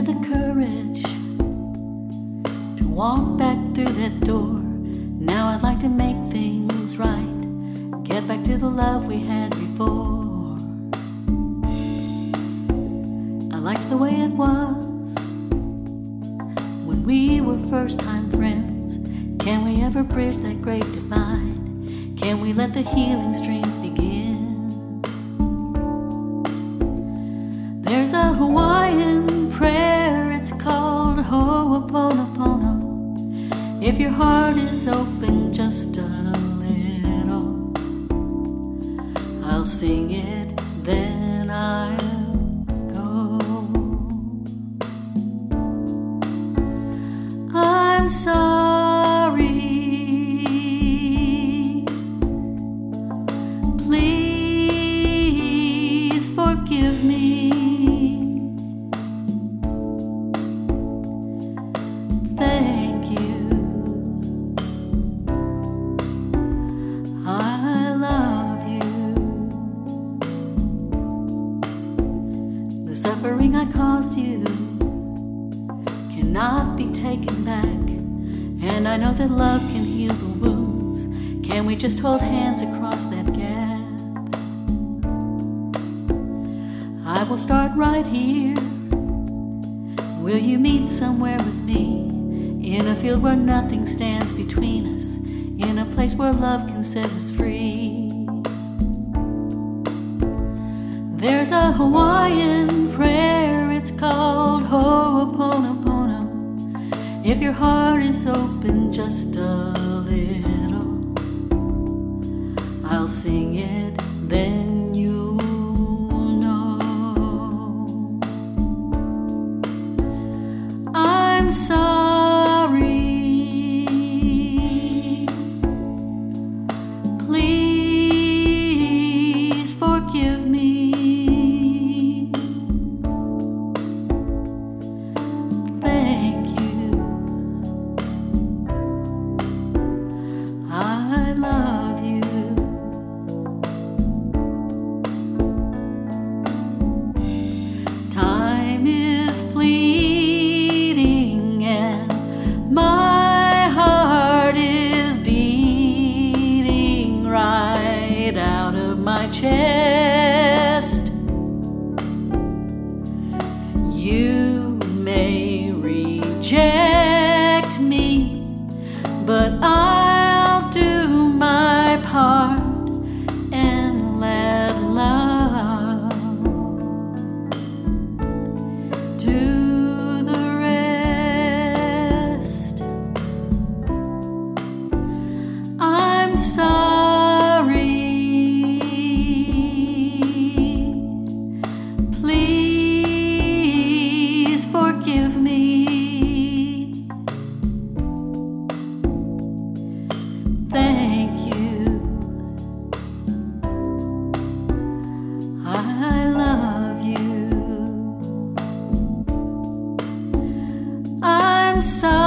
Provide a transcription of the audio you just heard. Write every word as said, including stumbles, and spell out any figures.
the courage to walk back through that door. Now I'd like to make things right, get back to the love we had before. I liked the way it was when we were first-time friends. Can we ever bridge that great divide? Can we let the healing streams begin? There's a Hawaiian prayer, it's called Ho'oponopono. If your heart is open just a little, I'll sing it, then I'll go. I'm sorry, please forgive me. Thank you, I love you. The suffering I caused you cannot be taken back, and I know that love can heal the wounds. Can we just hold hands across that gap? I will start right here. Will you meet somewhere with me? In a field where nothing stands between us, in a place where love can set us free. There's a Hawaiian prayer, it's called Ho'oponopono. If your heart is open just a little, I'll sing it, then you'll know. I'm sorry, please forgive me. Thank you, I love you. Time is fleeting and my heart is beating right out of my chest. You may reject me, but I'll do my part and let love do the rest. I'm sorry, please forgive me. Thank you, I love you. I'm sorry.